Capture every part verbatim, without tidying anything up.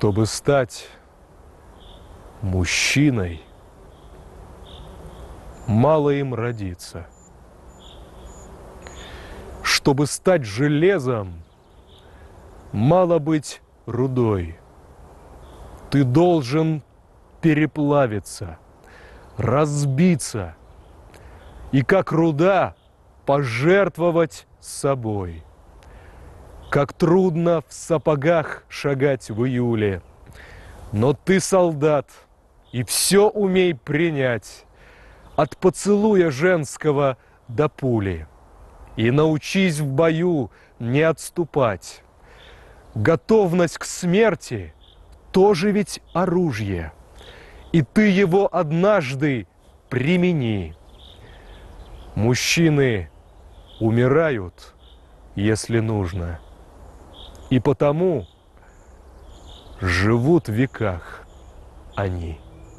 Чтобы стать мужчиной, мало им родиться. Чтобы стать железом, мало быть рудой. Ты должен переплавиться, разбиться и, как руда, пожертвовать собой. Как трудно в сапогах шагать в июле, но ты солдат, и все умей принять, от поцелуя женского до пули. И научись в бою не отступать. Готовность к смерти тоже ведь оружие, и ты его однажды примени. Мужчины умирают, если нужно, и потому живут в веках они.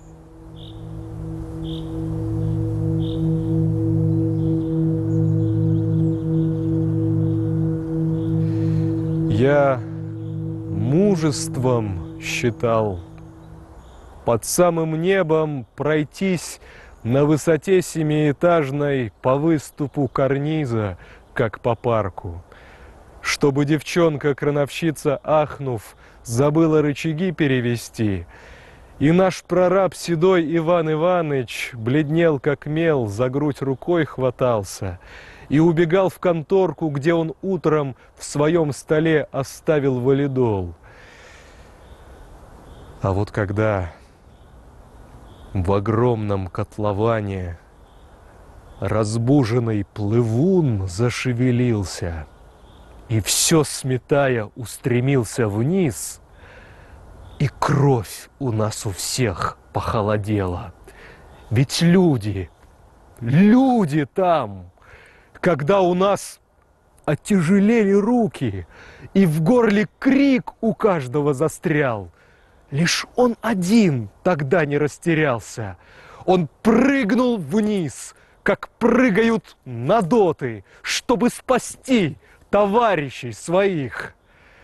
Я мужеством считал под самым небом пройтись на высоте семиэтажной по выступу карниза, как по парку, чтобы девчонка-крановщица, ахнув, забыла рычаги перевести, и наш прораб седой Иван Иваныч бледнел как мел, за грудь рукой хватался и убегал в конторку, где он утром в своем столе оставил валидол. А вот когда в огромном котловане разбуженный плывун зашевелился и все сметая устремился вниз, и кровь у нас у всех похолодела. Ведь люди, люди там, когда у нас оттяжелели руки, и в горле крик у каждого застрял, лишь он один тогда не растерялся. Он прыгнул вниз, как прыгают на доты, чтобы спасти товарищей своих.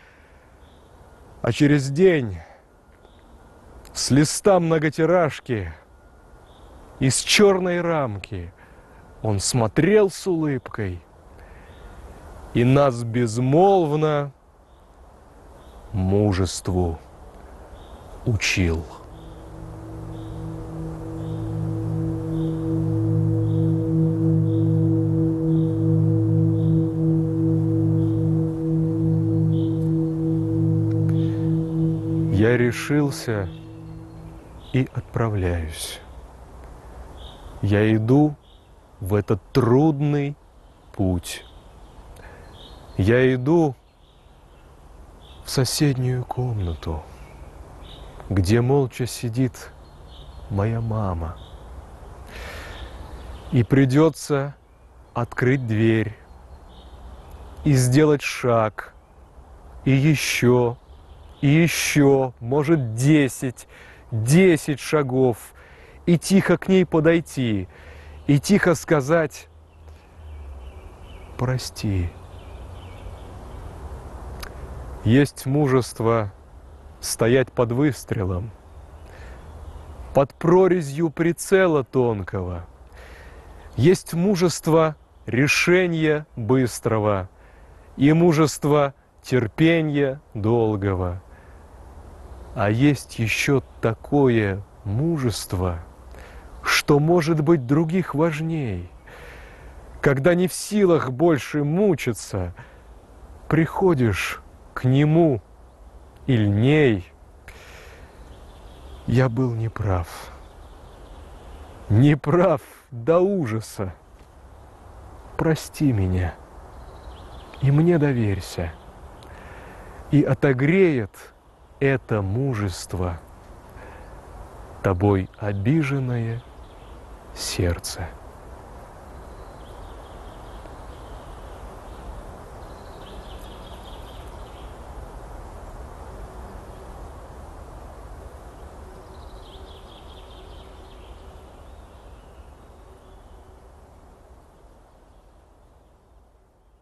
А через день с листа многотиражки из черной рамки он смотрел с улыбкой и нас безмолвно мужеству учил. Я решился и отправляюсь. Я иду в этот трудный путь. Я иду в соседнюю комнату, где молча сидит моя мама. И придется открыть дверь и сделать шаг, и еще, и еще, может, десять, десять шагов, и тихо к ней подойти, и тихо сказать: прости. Есть мужество стоять под выстрелом, под прорезью прицела тонкого. Есть мужество решения быстрого и мужество терпения долгого. А есть еще такое мужество, что может быть других важней, когда не в силах больше мучиться, приходишь к нему или ней. Я был неправ, неправ до ужаса. Прости меня и мне доверься, и отогреет это мужество тобой обиженное сердце.